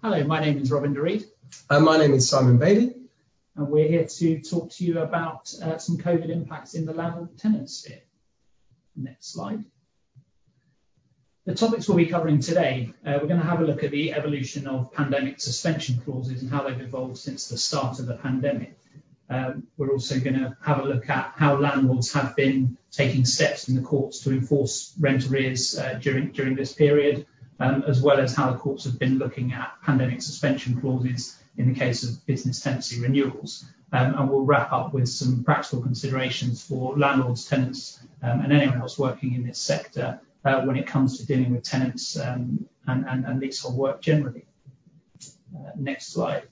Hello, my name is Robin DeReed. And my name is Simon Bailey. And we're here to talk to you about some COVID impacts in the landlord-tenant sphere. Next slide. The topics we'll be covering today, we're going to have a look at the evolution of pandemic suspension clauses and how they've evolved since the start of the pandemic. We're also going to have a look at how landlords have been taking steps in the courts to enforce rent arrears during this period, as well as how the courts have been looking at pandemic suspension clauses in the case of business tenancy renewals. And we'll wrap up with some practical considerations for landlords, tenants, and anyone else working in this sector when it comes to dealing with tenants and leasehold work generally. Next slide.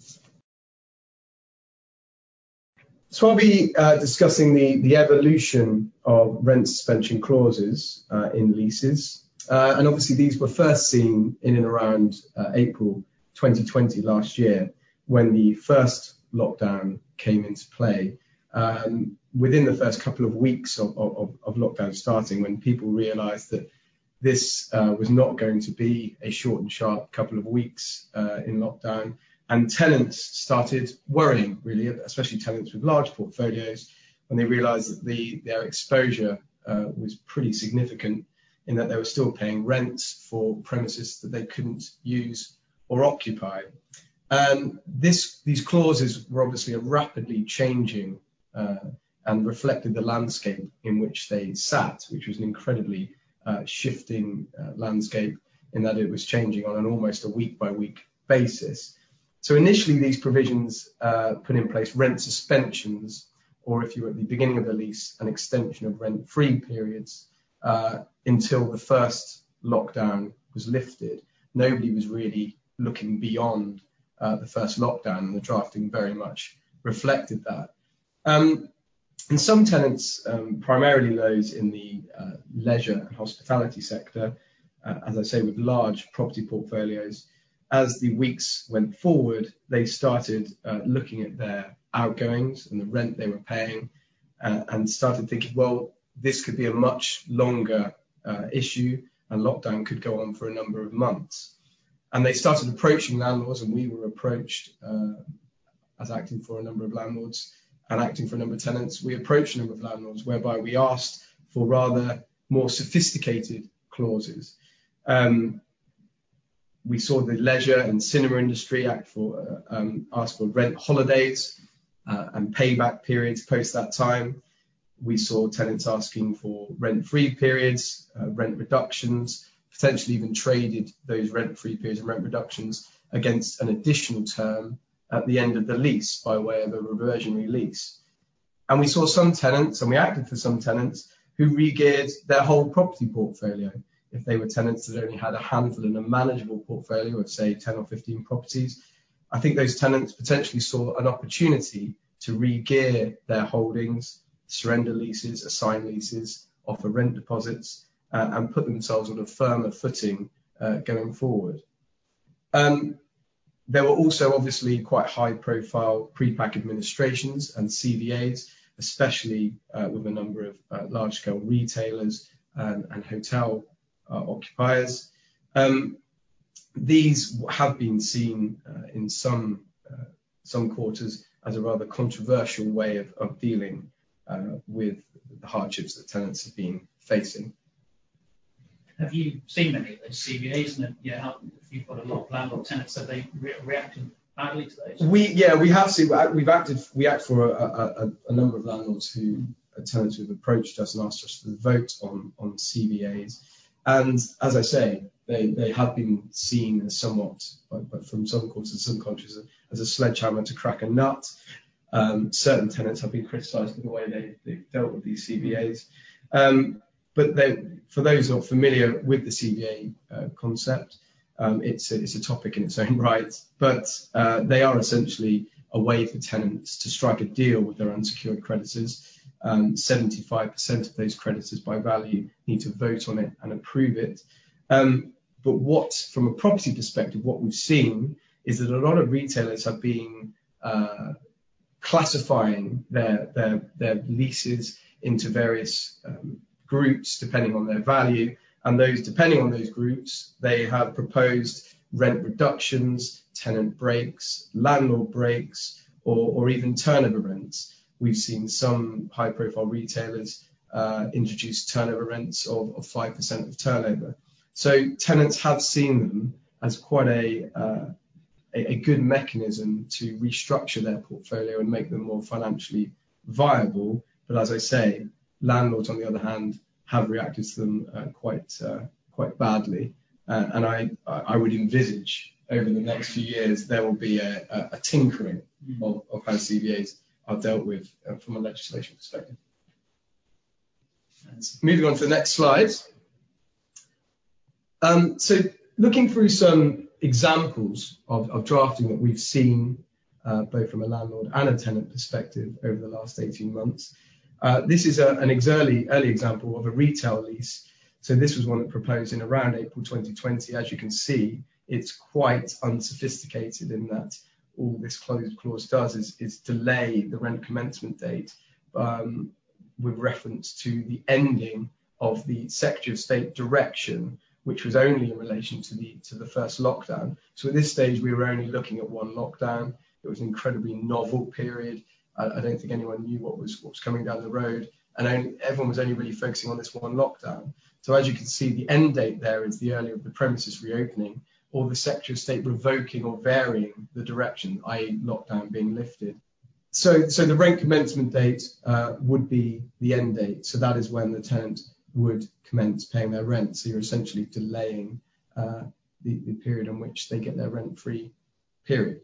So I'll be discussing the evolution of rent suspension clauses in leases. And obviously these were first seen in and around April 2020 last year, when the first lockdown came into play. Within the first couple of weeks of lockdown starting, when people realised that this was not going to be a short and sharp couple of weeks in lockdown, and tenants started worrying, really, especially tenants with large portfolios, when they realised that their exposure was pretty significant, in that they were still paying rents for premises that they couldn't use or occupy. And these clauses were obviously rapidly changing and reflected the landscape in which they sat, which was an incredibly shifting landscape, in that it was changing on an almost a week-by-week basis. So initially, these provisions put in place rent suspensions, or if you were at the beginning of the lease, an extension of rent-free periods until the first lockdown was lifted. Nobody was really looking beyond the first lockdown, and the drafting very much reflected that. And some tenants, primarily those in the leisure and hospitality sector, as I say, with large property portfolios, as the weeks went forward, they started looking at their outgoings and the rent they were paying, and started thinking, well, this could be a much longer issue, and lockdown could go on for a number of months. And they started approaching landlords, and we were approached as acting for a number of landlords and acting for a number of tenants. We approached a number of landlords whereby we asked for rather more sophisticated clauses. We saw the leisure and cinema industry ask for rent holidays and payback periods post that time. We saw tenants asking for rent-free periods, rent reductions, potentially even traded those rent-free periods and rent reductions against an additional term at the end of the lease by way of a reversionary lease. And we saw some tenants, and we acted for some tenants, who re-geared their whole property portfolio. If they were tenants that only had a handful and a manageable portfolio of, say, 10 or 15 properties, I think those tenants potentially saw an opportunity to re-gear their holdings, surrender leases, assign leases, offer rent deposits, and put themselves on a firmer footing going forward. There were also obviously quite high-profile pre-pack administrations and CVAs, especially with a number of large-scale retailers and hotel occupiers. These have been seen in some quarters as a rather controversial way of dealing with the hardships that tenants have been facing. Have you seen many of those CVAs? And if you've got a lot of landlord tenants, have they reacted badly to those? We have seen. We act for a number of landlords tenants who've approached us and asked us to vote on CVAs. And as I say, they have been seen as somewhat, but from some quarters and some countries, as a sledgehammer to crack a nut. Certain tenants have been criticised for the way they've dealt with these CVAs. But for those not familiar with the CVA concept, it's a topic in its own right. But they are essentially a way for tenants to strike a deal with their unsecured creditors. 75% of those creditors by value need to vote on it and approve it. But from a property perspective, what we've seen is that a lot of retailers have been classifying their leases into various groups depending on their value, and depending on those groups, they have proposed rent reductions, tenant breaks, landlord breaks, or even turnover rents. We've seen some high-profile retailers introduce turnover rents of 5% of turnover. So tenants have seen them as quite a good mechanism to restructure their portfolio and make them more financially viable. But as I say, landlords, on the other hand, have reacted to them quite badly. And I would envisage over the next few years there will be a tinkering of how CVAs are dealt with from a legislation perspective. Moving on to the next slide. So looking through some examples of drafting that we've seen both from a landlord and a tenant perspective over the last 18 months. This is an early example of a retail lease. So this was one that proposed in around April 2020. As you can see, it's quite unsophisticated in that all this clause does is delay the rent commencement date with reference to the ending of the Secretary of State direction, which was only in relation to the first lockdown. So at this stage, we were only looking at one lockdown. It was an incredibly novel period. I don't think anyone knew what was coming down the road, and everyone was only really focusing on this one lockdown. So as you can see, the end date there is the earlier of the premises reopening, or the Secretary of State revoking or varying the direction, i.e. lockdown being lifted. So the rent commencement date would be the end date. So that is when the tenant would commence paying their rent. So you're essentially delaying the period in which they get their rent-free period.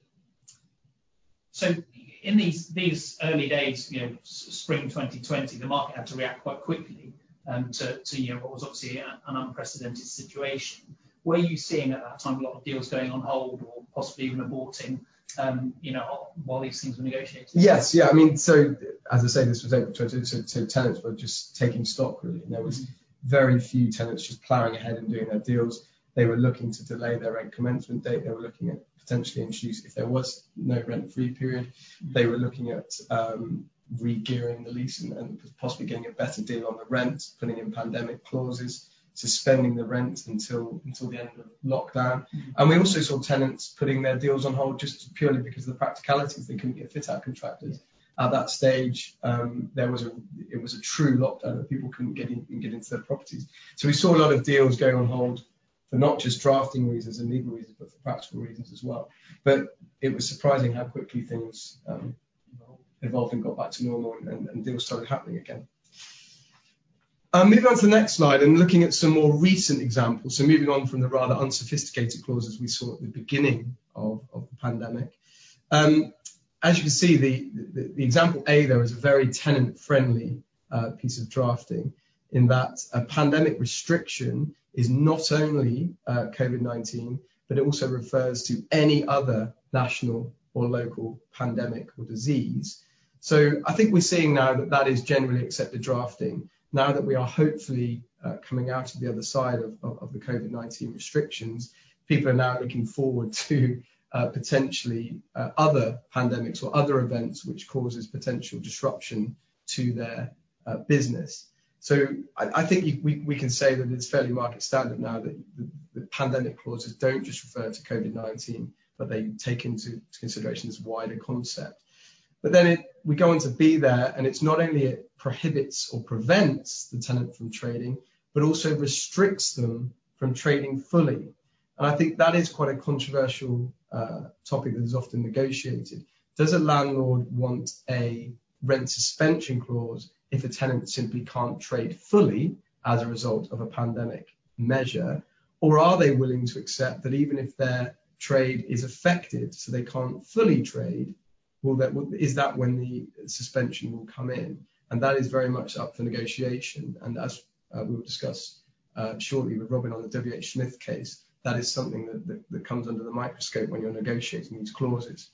So in these early days, spring 2020, the market had to react quite quickly to what was obviously an unprecedented situation. Were you seeing at that time a lot of deals going on hold or possibly even aborting, while these things were negotiated? Yes, yeah. I mean, so as I say, this was April 2020, so tenants were just taking stock really, and there was very few tenants just ploughing ahead and doing their deals. They were looking to delay their rent commencement date. They were looking at potentially introduce, if there was no rent-free period, they were looking at re-gearing the lease and possibly getting a better deal on the rent, putting in pandemic clauses, suspending the rent until the end of lockdown. And we also saw tenants putting their deals on hold just purely because of the practicalities. They couldn't get fit-out contractors. At that stage, it was a true lockdown that people couldn't get into their properties. So we saw a lot of deals going on hold for not just drafting reasons and legal reasons, but for practical reasons as well. But it was surprising how quickly things evolved and got back to normal and deals started happening again. Moving on to the next slide and looking at some more recent examples. So moving on from the rather unsophisticated clauses we saw at the beginning of the pandemic. As you can see, the example A there is a very tenant-friendly piece of drafting in that a pandemic restriction is not only COVID-19, but it also refers to any other national or local pandemic or disease. So I think we're seeing now that is generally accepted drafting. Now that we are hopefully coming out of the other side of the COVID-19 restrictions, people are now looking forward to potentially other pandemics or other events which causes potential disruption to their business. So I think we can say that it's fairly market standard now that the pandemic clauses don't just refer to COVID-19, but they take into consideration this wider concept. But then we go on to B there, and it's not only it prohibits or prevents the tenant from trading, but also restricts them from trading fully. And I think that is quite a controversial topic that is often negotiated. Does a landlord want a rent suspension clause if a tenant simply can't trade fully as a result of a pandemic measure? Or are they willing to accept that even if their trade is affected, so they can't fully trade, is that when the suspension will come in? And that is very much up for negotiation. And as we will discuss shortly with Robin on the WH Smith case, that is something that comes under the microscope when you're negotiating these clauses.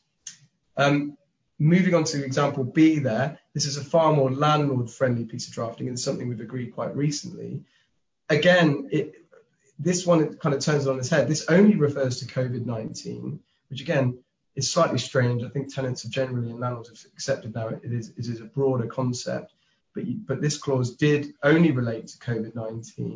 Moving on to example B there, this is a far more landlord-friendly piece of drafting and something we've agreed quite recently. Again, this one kind of turns it on its head. This only refers to COVID-19, which again is slightly strange. I think tenants have generally and landlords have accepted now it is a broader concept, but this clause did only relate to COVID-19.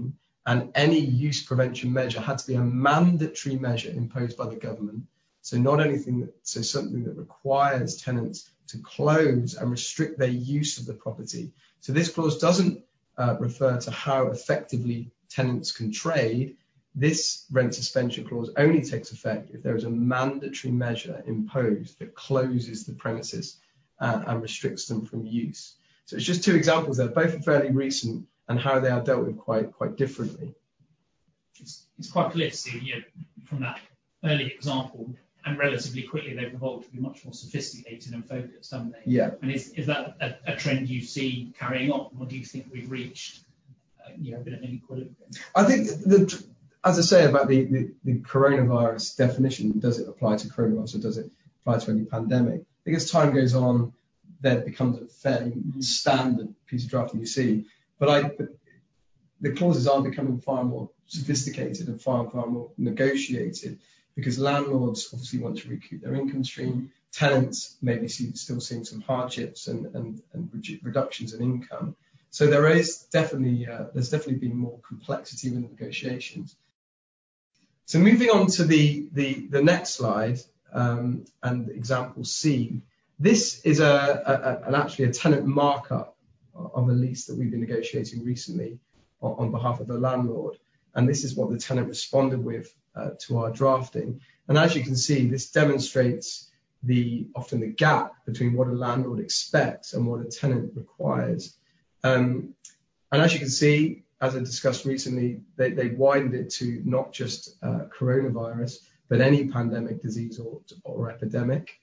and any use prevention measure had to be a mandatory measure imposed by the government. So something that requires tenants to close and restrict their use of the property. So this clause doesn't refer to how effectively tenants can trade. This rent suspension clause only takes effect if there is a mandatory measure imposed that closes the premises and restricts them from use. So it's just two examples there, both fairly recent, and how they are dealt with quite differently. It's quite clear to see, from that early example, and relatively quickly they've evolved to be much more sophisticated and focused, haven't they? Yeah. And is that a trend you see carrying on, or do you think we've reached a bit of an equilibrium? I think as I say about the coronavirus definition, does it apply to coronavirus or does it apply to any pandemic? I think as time goes on, that becomes a fairly standard piece of drafting you see. But the clauses are becoming far more sophisticated and far more negotiated, because landlords obviously want to recoup their income stream. Tenants maybe still seeing some hardships and reductions in income. So there's definitely been more complexity in the negotiations. So moving on to the next slide and example C. This is actually a tenant markup of a lease that we've been negotiating recently on behalf of the landlord. And this is what the tenant responded with to our drafting. And as you can see, this demonstrates often the gap between what a landlord expects and what a tenant requires. And as you can see, as I discussed recently, they widened it to not just coronavirus, but any pandemic disease or epidemic.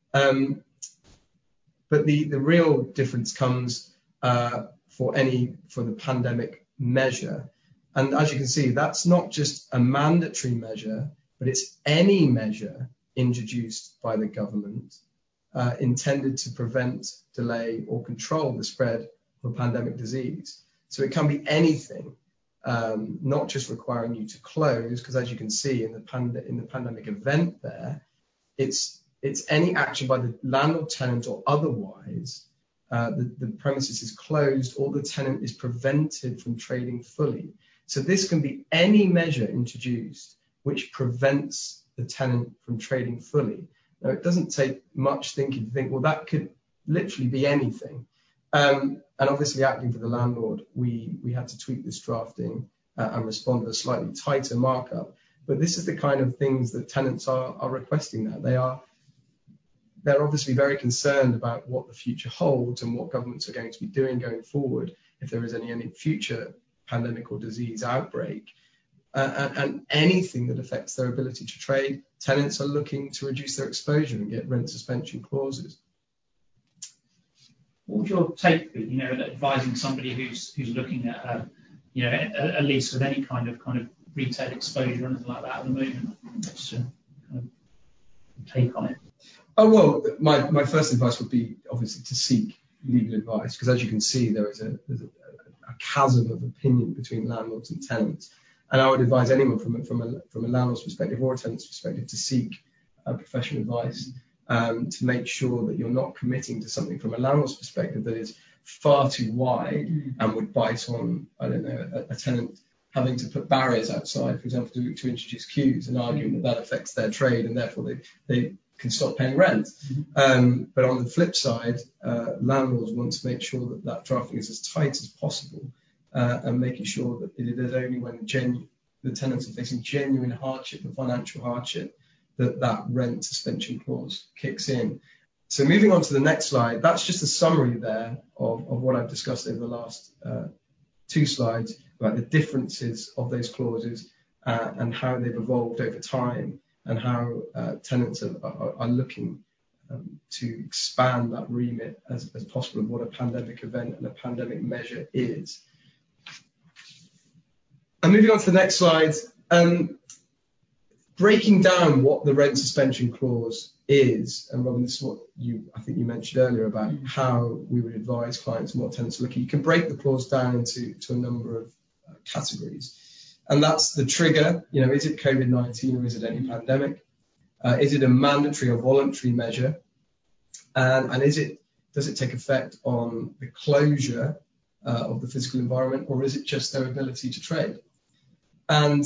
But the real difference comes for the pandemic measure. And as you can see, that's not just a mandatory measure, but it's any measure introduced by the government intended to prevent, delay, or control the spread of a pandemic disease. So it can be anything, not just requiring you to close, because as you can see in the pandemic event there, it's any action by the landlord, tenant, or otherwise. The premises is closed or the tenant is prevented from trading fully. So this can be any measure introduced which prevents the tenant from trading fully. Now, it doesn't take much thinking to think, well, that could literally be anything. And obviously, acting for the landlord, we had to tweak this drafting and respond with a slightly tighter markup. But this is the kind of things that tenants are requesting now. They're obviously very concerned about what the future holds and what governments are going to be doing going forward if there is any future pandemic or disease outbreak. And anything that affects their ability to trade, tenants are looking to reduce their exposure and get rent suspension clauses. What would your take be, advising somebody who's looking at a lease with any kind of retail exposure or anything like that at the moment? What's your kind of take on it? Oh, well, my first advice would be obviously to seek legal advice, because as you can see, there's a chasm of opinion between landlords and tenants. And I would advise anyone from a landlord's perspective or a tenant's perspective to seek professional advice to make sure that you're not committing to something from a landlord's perspective that is far too wide and would bite on, a tenant having to put barriers outside, for example, to introduce queues and arguing that affects their trade and therefore they can stop paying rent. But on the flip side, landlords want to make sure that drafting is as tight as possible and making sure that it is only when the tenants are facing genuine hardship and financial hardship that rent suspension clause kicks in. So moving on to the next slide, that's just a summary there of what I've discussed over the last two slides about the differences of those clauses and how they've evolved over time, and how tenants are looking to expand that remit as possible of what a pandemic event and a pandemic measure is. And moving on to the next slide, breaking down what the rent suspension clause is, and Robin, this is what I think you mentioned earlier about how we would advise clients and what tenants are looking. You can break the clause down into a number of categories. And that's the trigger, is it COVID-19 or is it any pandemic? Is it a mandatory or voluntary measure? And does it take effect on the closure of the physical environment, or is it just their ability to trade? And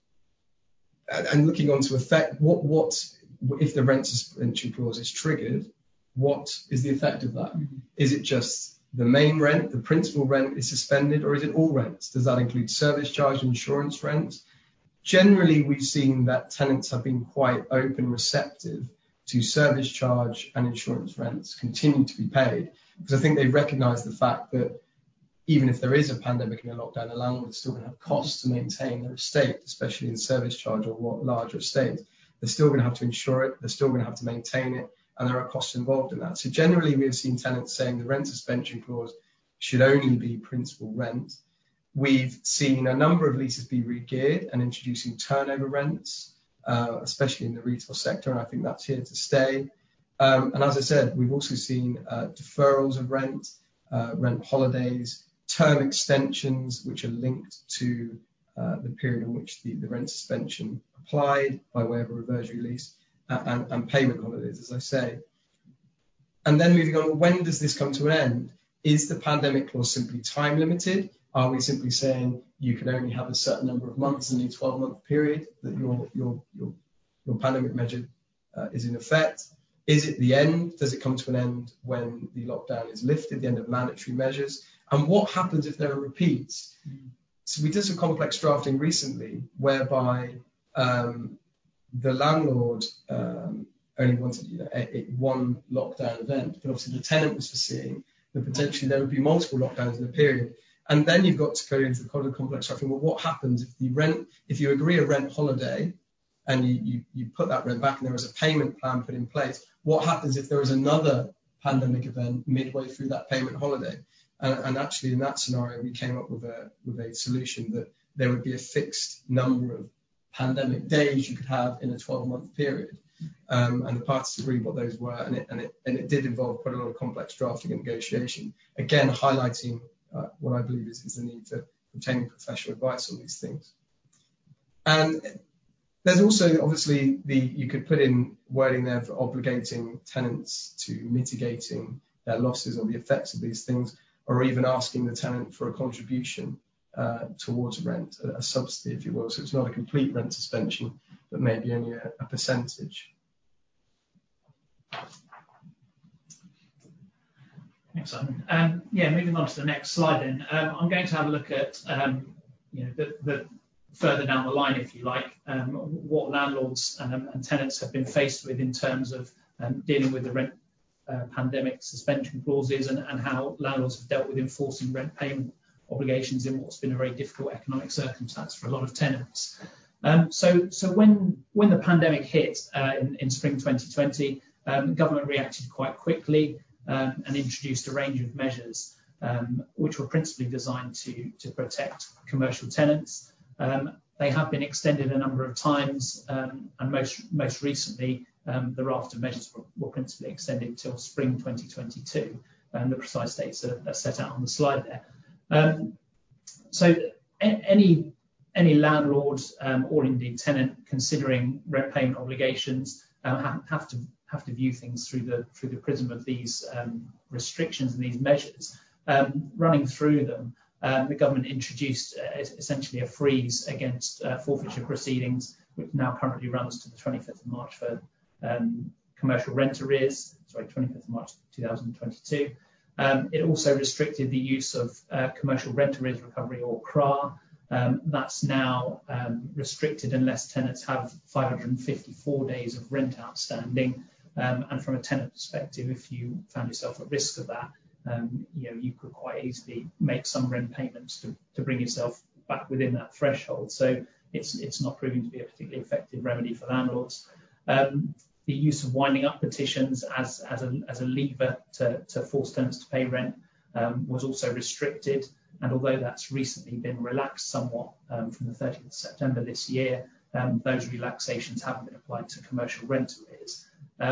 looking on to effect, what if the rent suspension clause is triggered, what is the effect of that? Is it just the main rent, the principal rent is suspended, or is it all rents? Does that include service charge and insurance rents? Generally, we've seen that tenants have been quite open and receptive to service charge and insurance rents continue to be paid, because I think they recognise the fact that even if there is a pandemic and a lockdown, a landlord is still going to have costs to maintain their estate, especially in service charge or larger estates. They're still going to have to insure it, they're still going to have to maintain it, and there are costs involved in that. So generally, we have seen tenants saying the rent suspension clause should only be principal rent. We've seen a number of leases be re-geared and introducing turnover rents, especially in the retail sector, and I think that's here to stay. And as I said, we've also seen deferrals of rent, rent holidays, term extensions, which are linked to the period in which the rent suspension applied by way of a reversionary lease, and payment holidays, as I say. And then moving on, when does this come to an end? Is the pandemic clause simply time limited? Are we simply saying you can only have a certain number of months in a 12-month period that your pandemic measure is in effect? Is it the end? Does it come to an end when the lockdown is lifted, the end of mandatory measures? And what happens if there are repeats? So we did some complex drafting recently whereby the landlord only wanted one lockdown event, but obviously the tenant was foreseeing that potentially there would be multiple lockdowns in a period. And then you've got to go into the complex drafting. Well, what happens if you agree a rent holiday and you put that rent back and there is a payment plan put in place? What happens if there is another pandemic event midway through that payment holiday? And actually in that scenario, we came up with a solution that there would be a fixed number of pandemic days you could have in a 12-month period. And the parties agreed what those were, and it did involve quite a lot of complex drafting and negotiation, again highlighting what I believe is the need for obtaining professional advice on these things. And there's also obviously you could put in wording there for obligating tenants to mitigating their losses or the effects of these things, or even asking the tenant for a contribution towards rent, a subsidy, if you will. So it's not a complete rent suspension, but maybe only a percentage. Excellent. Moving on to the next slide then. I'm going to have a look at the further down the line, if you like, what landlords and tenants have been faced with in terms of dealing with the rent pandemic suspension clauses and how landlords have dealt with enforcing rent payment obligations in what's been a very difficult economic circumstance for a lot of tenants. So when the pandemic hit in spring 2020, the government reacted quite quickly and introduced a range of measures which were principally designed to protect commercial tenants. They have been extended a number of times, and most recently the raft of measures were principally extended till spring 2022, and the precise dates are set out on the slide there. So any landlord or indeed tenant considering rent payment obligations have to view things through the prism of these restrictions and these measures. Running through them, the government introduced essentially a freeze against forfeiture proceedings, which now currently runs to the 25th of March for commercial rent arrears, 25th of March 2022. It also restricted the use of commercial rent arrears recovery, or CRA. That's now restricted unless tenants have 554 days of rent outstanding. And from a tenant perspective, if you found yourself at risk of that, you could quite easily make some rent payments to bring yourself back within that threshold. So it's not proving to be a particularly effective remedy for landlords. The use of winding up petitions as a lever to force tenants to pay rent was also restricted. And although that's recently been relaxed somewhat from the 30th of September this year, those relaxations haven't been applied to commercial rent arrears.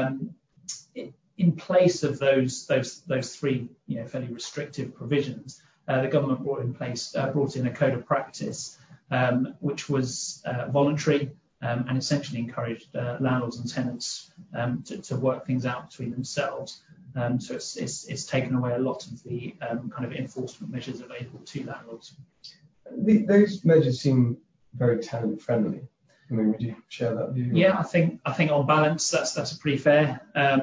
In place of those three fairly restrictive provisions, the government brought in a code of practice which was voluntary and essentially encouraged landlords and tenants to work things out between themselves. So it's taken away a lot of the kind of enforcement measures available to landlords. Those measures seem very tenant friendly. I mean, would you share that view? Yeah, I think on balance that's a pretty fair.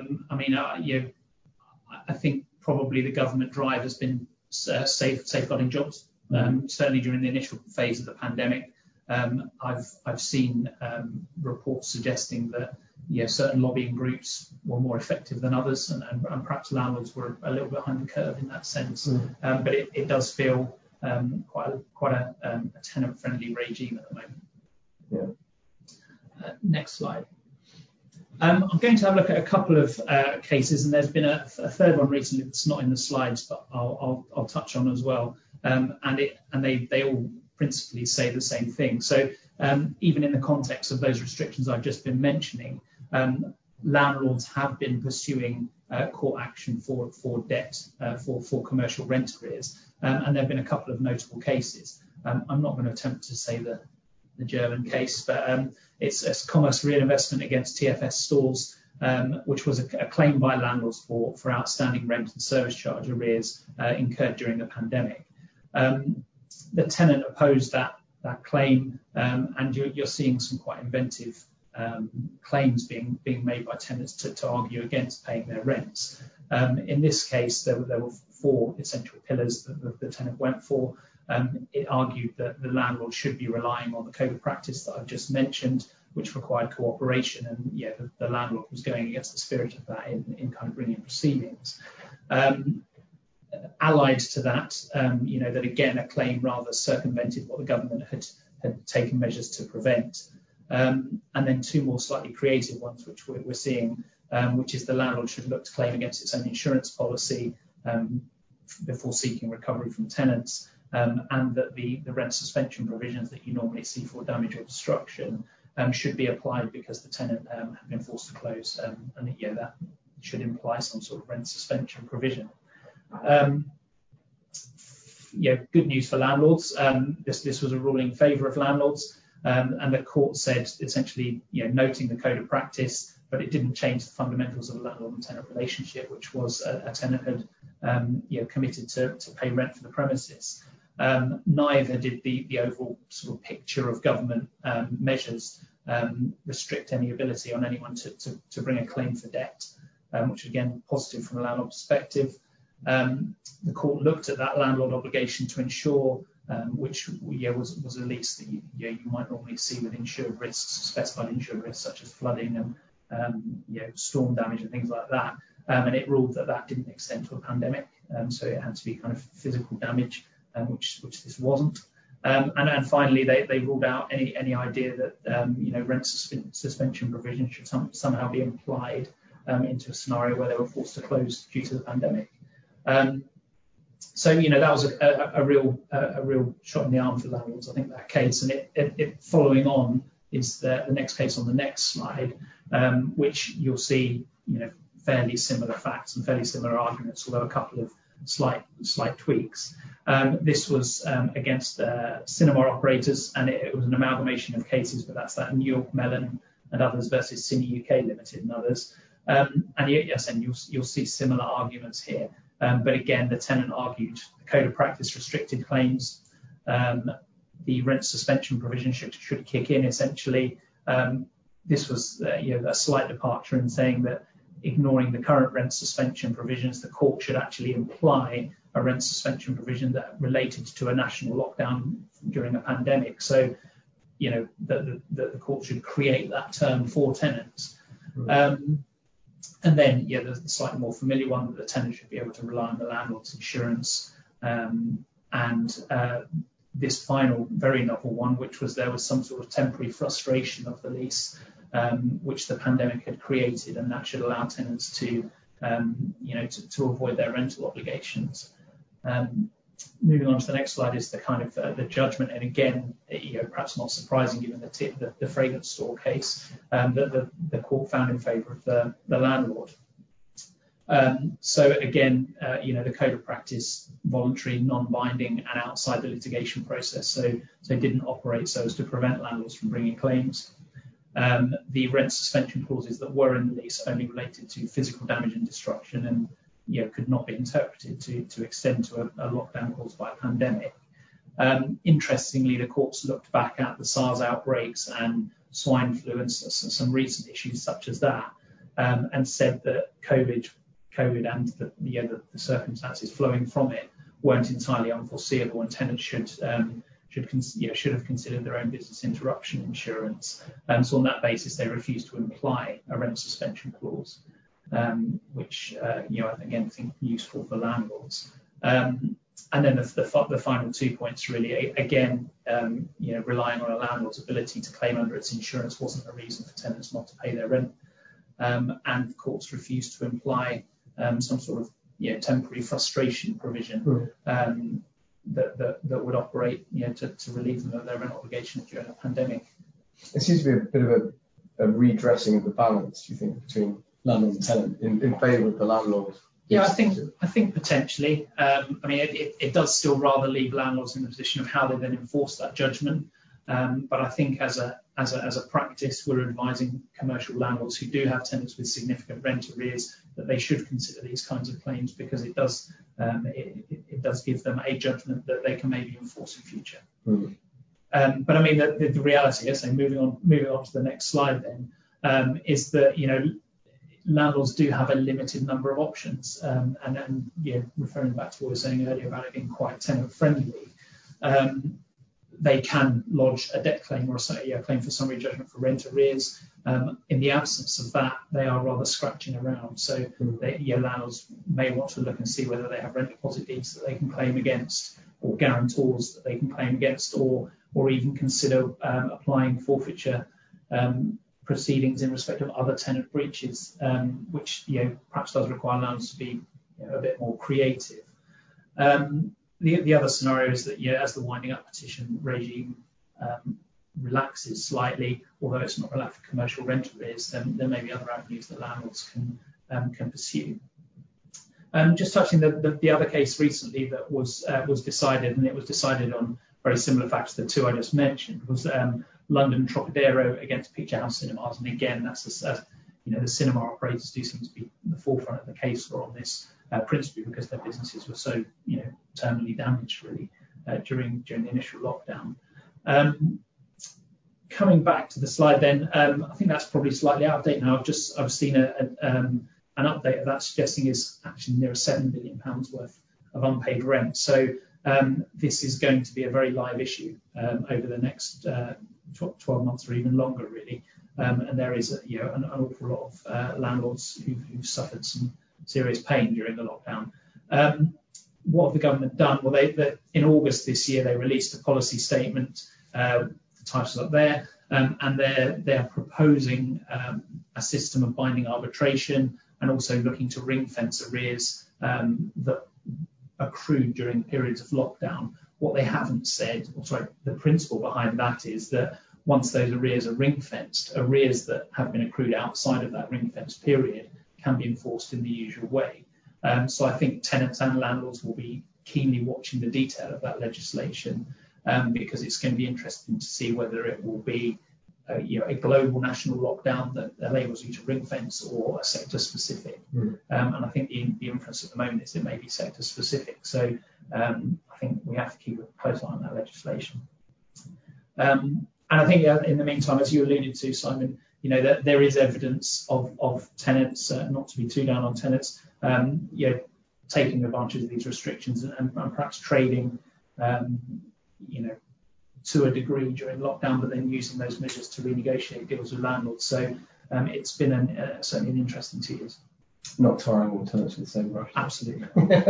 I think probably the government drive has been safeguarding jobs. Certainly during the initial phase of the pandemic, I've seen reports suggesting that certain lobbying groups were more effective than others, and perhaps landlords were a little bit behind the curve in that sense. But it does feel quite a tenant-friendly regime at the moment. Yeah. Next slide. I'm going to have a look at a couple of cases, and there's been a third one recently that's not in the slides, but I'll touch on as well. And they all principally say the same thing. So even in the context of those restrictions I've just been mentioning, landlords have been pursuing court action for debt for commercial rent arrears, and there have been a couple of notable cases. I'm not going to attempt to say the German case, but it's Commerce Real Investment against TFS Stores, which was a claim by landlords for outstanding rent and service charge arrears incurred during the pandemic. The tenant opposed that claim, and you're seeing some quite inventive claims being made by tenants to argue against paying their rents. In this case, there were four essential pillars that the tenant went for. It argued that the landlord should be relying on the code of practice that I've just mentioned, which required cooperation, and the landlord was going against the spirit of that in kind of bringing proceedings. Allied to that, that again a claim rather circumvented what the government had taken measures to prevent. And then two more slightly creative ones, which we're seeing, which is the landlord should look to claim against its own insurance policy before seeking recovery from tenants. And that the rent suspension provisions that you normally see for damage or destruction should be applied because the tenant had been forced to close, and that should imply some sort of rent suspension provision. Good news for landlords. This was a ruling in favour of landlords, and the court said essentially, noting the code of practice, but it didn't change the fundamentals of the landlord and tenant relationship, which was a tenant had committed to pay rent for the premises. Neither did the overall sort of picture of government measures restrict any ability on anyone to bring a claim for debt, which again positive from a landlord perspective. The court looked at that landlord obligation to insure, which was a lease that you might normally see with insured risks, specified insured risks such as flooding and storm damage and things like that. And it ruled that didn't extend to a pandemic, so it had to be kind of physical damage. Which this wasn't, and finally they ruled out any idea that rent suspension provision should somehow be implied into a scenario where they were forced to close due to the pandemic. So that was a real shot in the arm for landlords, I think, that case. And it following on is the next case on the next slide, which you'll see fairly similar facts and fairly similar arguments, although a couple of slight tweaks. This was against cinema operators, and it was an amalgamation of cases, but that's that New York Mellon and others versus Cine UK Limited and others. And you'll see similar arguments here. But again, the tenant argued the code of practice restricted claims. The rent suspension provision should kick in. Essentially, this was a slight departure in saying that ignoring the current rent suspension provisions, the court should actually imply a rent suspension provision that related to a national lockdown during a pandemic. So, the court should create that term for tenants. And then, the slightly more familiar one, that the tenant should be able to rely on the landlord's insurance. And this final, very novel one, which was there was some sort of temporary frustration of the lease, which the pandemic had created, and that should allow tenants to avoid their rental obligations. Moving on to the next slide is the kind of the judgment, and again, perhaps not surprising given the fragrance store case, that the court found in favour of the landlord. So again, the code of practice, voluntary, non-binding, and outside the litigation process, so they didn't operate so as to prevent landlords from bringing claims. The rent suspension clauses that were in the lease only related to physical damage and destruction, and could not be interpreted to extend to a lockdown caused by a pandemic. Interestingly, the courts looked back at the SARS outbreaks and swine flu and some recent issues such as that, and said that COVID and the circumstances flowing from it weren't entirely unforeseeable, and tenants should have considered their own business interruption insurance. So on that basis, they refused to imply a rent suspension clause, which I again think useful for landlords. And then the final 2 points really, again, relying on a landlord's ability to claim under its insurance wasn't a reason for tenants not to pay their rent, and courts refused to imply some sort of temporary frustration provision that would operate to relieve them of their rent obligations during a pandemic. It seems to be a bit of a redressing of the balance, do you think, between landlord and tenant in favour of the landlord? Yeah, I think potentially. It does still rather leave landlords in the position of how they then enforce that judgment. But I think as a practice, we're advising commercial landlords who do have tenants with significant rent arrears that they should consider these kinds of claims, because it does give them a judgment that they can maybe enforce in future. But the reality is, moving on to the next slide then, is that landlords do have a limited number of options, and referring back to what we were saying earlier about it being quite tenant friendly. They can lodge a debt claim or a claim for summary judgment for rent arrears. In the absence of that, they are rather scratching around. So landlords may want to look and see whether they have rent deposit deeds that they can claim against, or guarantors that they can claim against, or even consider applying forfeiture proceedings in respect of other tenant breaches, which perhaps does require landlords to be a bit more creative. The other scenario is that as the winding up petition regime relaxes slightly, although it's not relaxed for commercial rent arrears, then there may be other avenues that landlords can pursue. Just touching the other case recently that was decided, and it was decided on very similar facts to the two I just mentioned, was London Trocadero against Picture House Cinemas. And again, that's the cinema operators do seem to be at the forefront of the case on this, principally because their businesses were so terminally damaged really during the initial lockdown. Coming back to the slide then, I think that's probably slightly out of date now. I've seen an update of that suggesting is actually near £7 billion worth of unpaid rent. So this is going to be a very live issue over the next 12 months or even longer, really. And there is an awful lot of landlords who've suffered some serious pain during the lockdown. What have the government done? Well, in August this year, they released a policy statement. The title's up there, and they're proposing a system of binding arbitration, and also looking to ring fence arrears that accrued during periods of lockdown. What they haven't said, the principle behind that is that once those arrears are ring fenced, arrears that have been accrued outside of that ring fenced period can be enforced in the usual way. So I think tenants and landlords will be keenly watching the detail of that legislation, because it's going to be interesting to see whether it will be a global national lockdown that enables you to ring fence, or a sector specific. And I think the inference at the moment is it may be sector specific. So I think we have to keep a close eye on that legislation. And I think in the meantime, as you alluded to, Simon, that there is evidence of tenants, not to be too down on tenants, taking advantage of these restrictions and perhaps trading, to a degree during lockdown, but then using those measures to renegotiate deals with landlords. So it's been certainly an interesting 2 years. Not tarring all tenants with the same brush. Absolutely.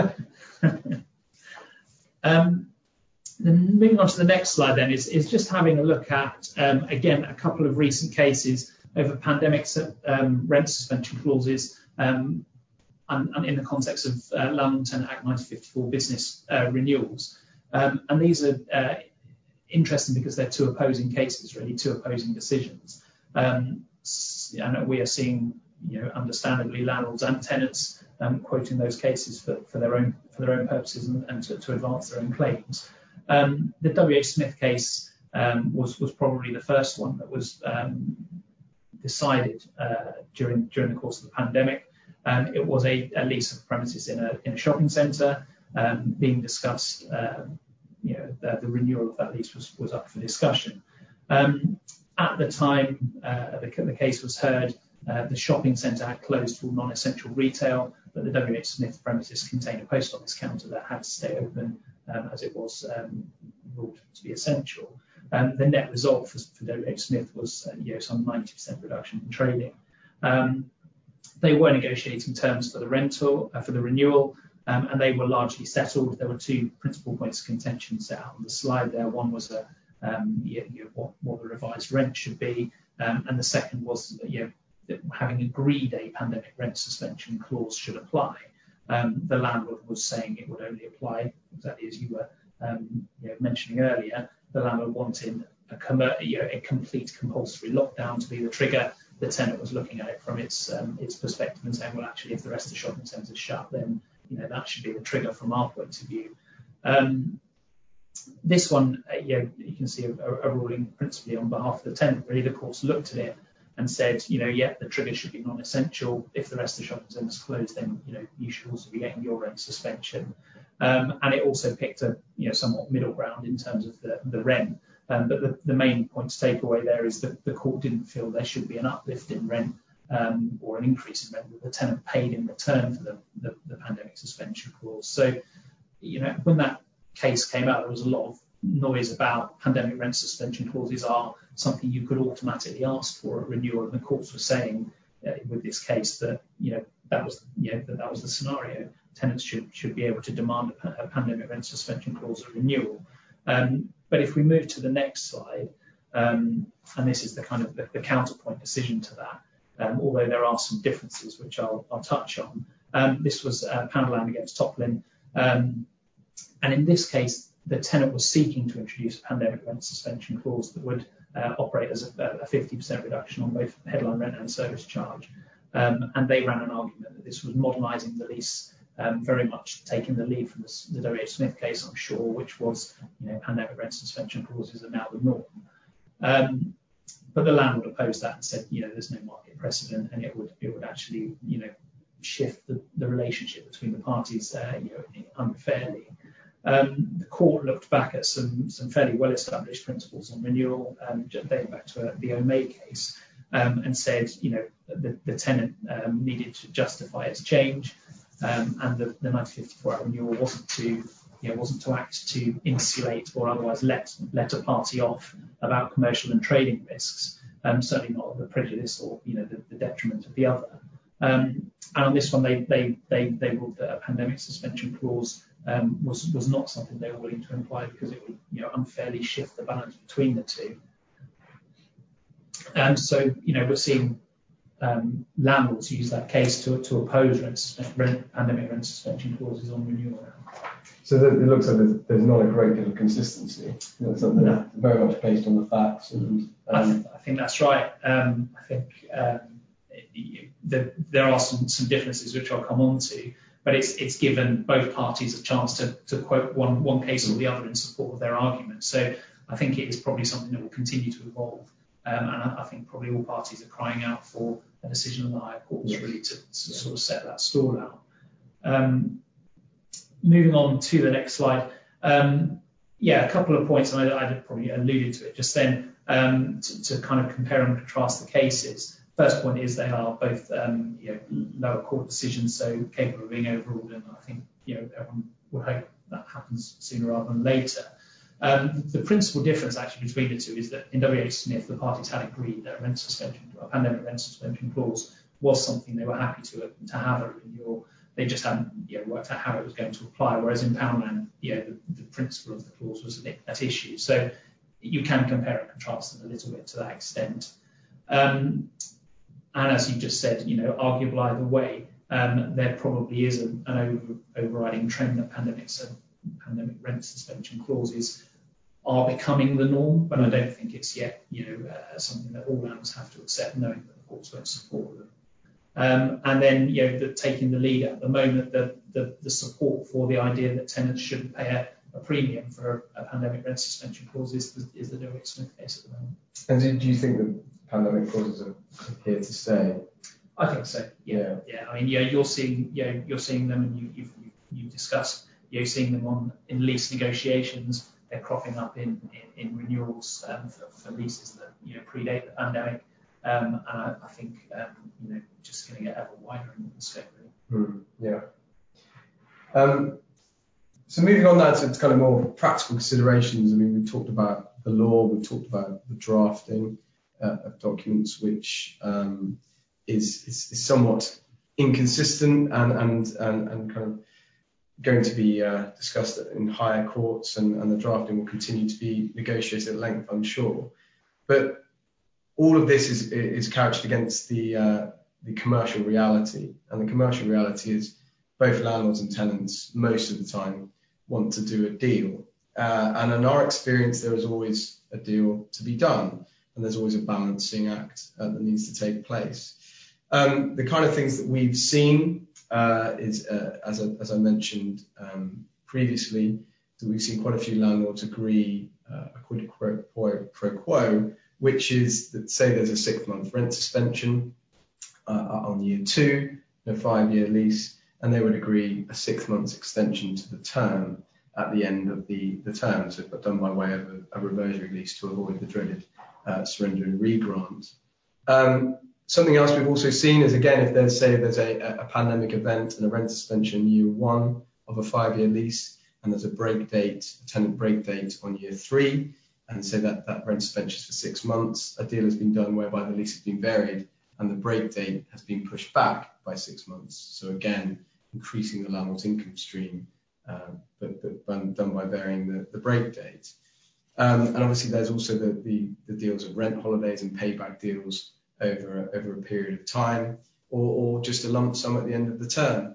Then moving on to the next slide then is just having a look at, again, a couple of recent cases over pandemic rent suspension clauses, and in the context of Landlord Tenant Act 1954 business renewals. And these are interesting because they're two opposing cases, really, two opposing decisions. And we are seeing, understandably, landlords and tenants quoting those cases for their own purposes and to advance their own claims. The W.H. Smith case was probably the first one that was decided during the course of the pandemic. It was a lease of premises in a shopping centre being discussed, the renewal of that lease was up for discussion. At the time the case was heard, the shopping centre had closed for non-essential retail, but the WH Smith premises contained a post office counter that had to stay open as it was ruled to be essential. The net result for WH Smith was some 90% reduction in trading. They were negotiating terms for the renewal, and they were largely settled. There were two principal points of contention set out on the slide there. One was what the revised rent should be, and the second was having agreed a pandemic rent suspension clause should apply. The landlord was saying it would only apply, exactly as you were mentioning earlier. The landlord wanted a complete compulsory lockdown to be the trigger. The tenant was looking at it from its perspective and saying, well, actually, if the rest of the shopping centre is shut, then that should be the trigger from our point of view. This one, you can see a ruling principally on behalf of the tenant. Really, the courts looked at it and said, the trigger should be non-essential. If the rest of the shopping centre is closed, then you should also be getting your rent suspension. And it also picked a somewhat middle ground in terms of the rent. But the main point to take away there is that the court didn't feel there should be an uplift in rent or an increase in rent that the tenant paid in return for the pandemic suspension clause. So, when that case came out, there was a lot of noise about pandemic rent suspension clauses are something you could automatically ask for at renewal, and the courts were saying with this case that that was the scenario. Tenants should be able to demand a pandemic rent suspension clause at renewal. But if we move to the next slide, and this is the kind of the counterpoint decision to that, although there are some differences which I'll touch on. This was Poundland against Toplin, and in this case, the tenant was seeking to introduce a pandemic rent suspension clause that would operate as a 50% reduction on both headline rent and service charge. And they ran an argument that this was modernising the lease, very much taking the lead from the W.H. Smith case, I'm sure, which was, pandemic rent suspension clauses are now the norm. But the landlord opposed that and said, there's no market precedent, and it would actually, shift the relationship between the parties, unfairly. The court looked back at some fairly well-established principles on renewal, dating back to the O'May case, and said, the tenant needed to justify its change, and the 1954 renewal wasn't to act to insulate or otherwise let a party off about commercial and trading risks, certainly not the prejudice or the detriment of the other. And on this one, they ruled that a pandemic suspension clause was not something they were willing to imply because it would unfairly shift the balance between the two. And so we're seeing landlords use that case to oppose pandemic rent suspension clauses on renewal now. So it looks like there's not a great deal of consistency. It's something very much based on the facts. And I think that's right. I think there are some differences which I'll come on to, but it's given both parties a chance to quote one case or the other in support of their argument. So I think it is probably something that will continue to evolve. And I think probably all parties are crying out for a decision on the higher courts really to sort of set that stall out. Moving on to the next slide. A couple of points, and I probably alluded to it just then, to kind of compare and contrast the cases. First point is they are both lower court decisions, so capable of being overruled, and I think everyone would hope that happens sooner rather than later. The principal difference actually between the two is that in W.H. Smith, the parties had agreed that a pandemic rent suspension clause was something they were happy to have at renewal. They just hadn't worked out how it was going to apply, whereas in Poundland, the principle of the clause was at issue. So you can compare and contrast them a little bit to that extent. And as you just said, arguable either way, there probably is an overriding trend that pandemic rent suspension clauses are becoming the norm, but I don't think it's yet something that all landlords have to accept, knowing that the courts won't support them. And then taking the lead at the moment, the support for the idea that tenants shouldn't pay a premium for a pandemic rent suspension clause is the W.H. Smith case at the moment. And do you think that pandemic clauses are here to stay? I think so. Yeah. I mean, you're seeing them, and you've discussed, seeing them in lease negotiations. They're cropping up in renewals for leases that predate the pandemic, and I think just going to get ever wider in the scope. Really. Yeah. So moving on now to kind of more practical considerations. I mean, we've talked about the law, we've talked about the drafting of documents, which is somewhat inconsistent and kind of going to be discussed in higher courts, and the drafting will continue to be negotiated at length, I'm sure. But all of this is couched against the commercial reality, and the commercial reality is both landlords and tenants most of the time want to do a deal, and in our experience there is always a deal to be done, and there's always a balancing act that needs to take place. The kind of things that we've seen is, as I mentioned previously, that we've seen quite a few landlords agree a quid pro quo, which is that, say there's a 6-month rent suspension on year 2, a 5-year lease, and they would agree a 6 months extension to the term at the end of the term, so done by way of a reversionary lease to avoid the dreaded surrender and regrant. Something else we've also seen is, again, if there's a pandemic event and a rent suspension year 1 of a 5-year lease, and there's a tenant break date on year 3, and say that rent suspension is for 6 months, a deal has been done whereby the lease has been varied and the break date has been pushed back by 6 months. So again, increasing the landlord's income stream, but done by varying the break date. And obviously there's also the deals of rent holidays and payback deals over a period of time, or just a lump sum at the end of the term.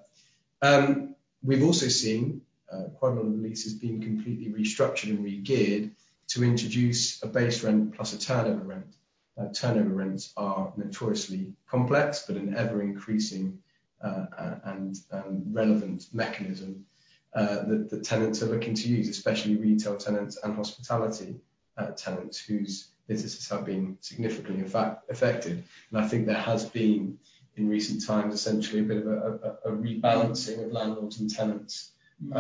We've also seen quite a lot of leases being completely restructured and re-geared to introduce a base rent plus a turnover rent. Turnover rents are notoriously complex, but an ever-increasing and relevant mechanism that tenants are looking to use, especially retail tenants and hospitality tenants whose businesses have been significantly affected. And I think there has been, in recent times, essentially a bit of a rebalancing of landlords and tenants'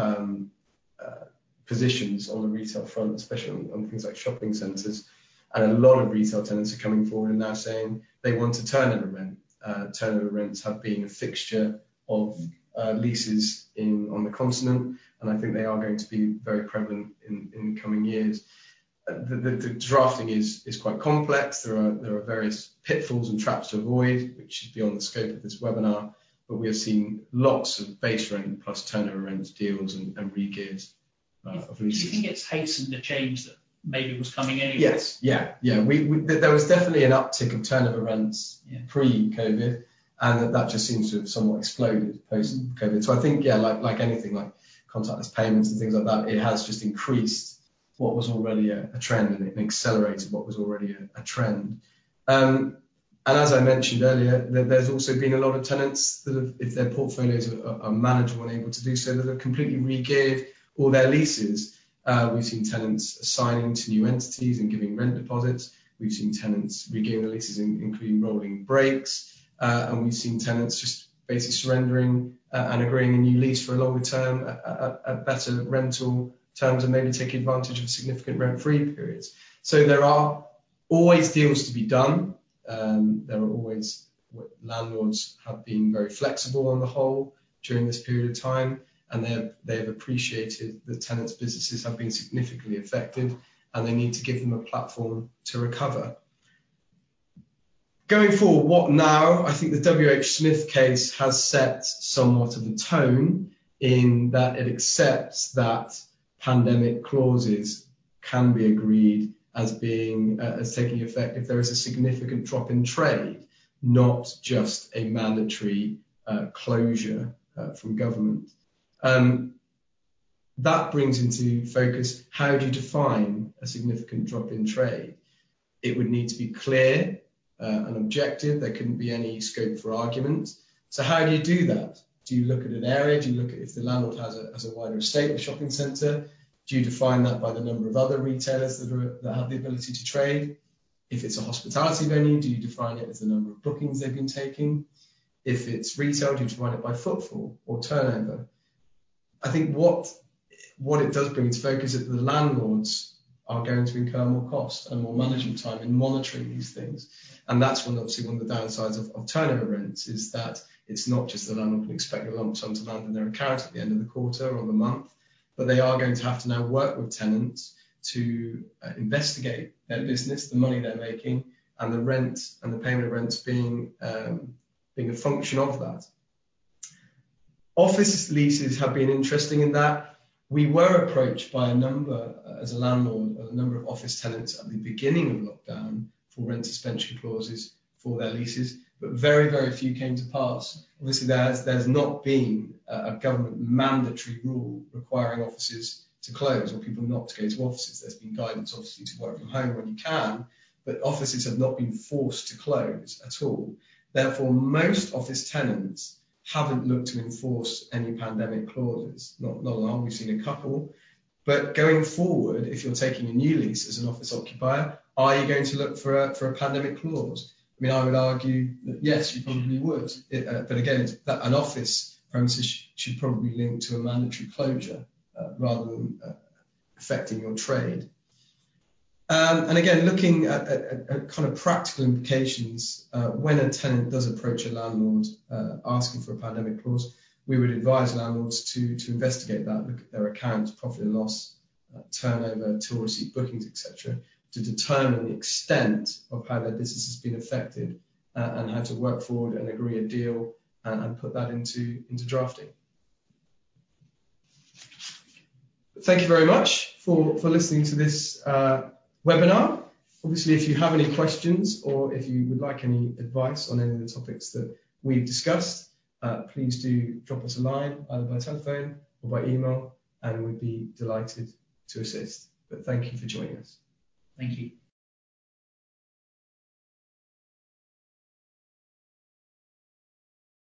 positions on the retail front, especially on things like shopping centres. And a lot of retail tenants are coming forward and now saying they want a turnover rent. Turnover rents have been a fixture of leases on the continent, and I think they are going to be very prevalent in the coming years. The drafting is quite complex. There are various pitfalls and traps to avoid, which is beyond the scope of this webinar, but we have seen lots of base rent plus turnover rent deals and re-gears of leases. Do you think it's hastened a change that maybe was coming anyway? Yes, yeah. There was definitely an uptick of turnover rents pre-COVID, and that just seems to have somewhat exploded post-COVID. So I think, like anything, like contactless payments and things like that, it has just increased what was already a trend, and it accelerated what was already a trend. And as I mentioned earlier, there's also been a lot of tenants that have, if their portfolios are manageable and able to do so, that have completely re-geared all their leases. We've seen tenants assigning to new entities and giving rent deposits. We've seen tenants re-gearing the leases, including rolling breaks. And we've seen tenants just basically surrendering and agreeing a new lease for a longer term at better rental terms, and maybe taking advantage of significant rent-free periods. So there are always deals to be done. There are always, landlords have been very flexible on the whole during this period of time, and they have appreciated that tenants' businesses have been significantly affected, and they need to give them a platform to recover. Going forward, what now? I think the WH Smith case has set somewhat of a tone in that it accepts that pandemic clauses can be agreed as taking effect if there is a significant drop in trade, not just a mandatory closure from government. That brings into focus, how do you define a significant drop in trade? It would need to be clear and objective. There couldn't be any scope for argument. So how do you do that? Do you look at an area? Do you look at if the landlord has a wider estate, a shopping centre? Do you define that by the number of other retailers that have the ability to trade? If it's a hospitality venue, do you define it as the number of bookings they've been taking? If it's retail, do you define it by footfall or turnover? I think what what it does bring into focus is that the landlords are going to incur more cost and more management time in monitoring these things. And that's obviously one of the downsides of turnover rents, is that it's not just the landlord can expect a lump sum to land in their account at the end of the quarter or the month, but they are going to have to now work with tenants to investigate their business, the money they're making, and the rent and the payment of rents being a function of that. Office leases have been interesting in that we were approached by as a landlord, a number of office tenants at the beginning of lockdown for rent suspension clauses for their leases, but very, very few came to pass. Obviously, there's not been a government mandatory rule requiring offices to close or people not to go to offices. There's been guidance, obviously, to work from home when you can, but offices have not been forced to close at all. Therefore, most office tenants haven't looked to enforce any pandemic clauses. Not long, we've seen a couple. But going forward, if you're taking a new lease as an office occupier, are you going to look for a pandemic clause? I mean, I would argue that yes, you probably would. But again, an office premises should probably link to a mandatory closure rather than affecting your trade. And again, looking at kind of practical implications, when a tenant does approach a landlord asking for a pandemic clause, we would advise landlords to investigate that, look at their accounts, profit and loss, turnover, till receipt bookings, etc., to determine the extent of how their business has been affected and how to work forward and agree a deal and put that into drafting. Thank you very much for listening to this webinar. Obviously, if you have any questions or if you would like any advice on any of the topics that we've discussed, please do drop us a line either by telephone or by email, and we'd be delighted to assist. But thank you for joining us. Thank you.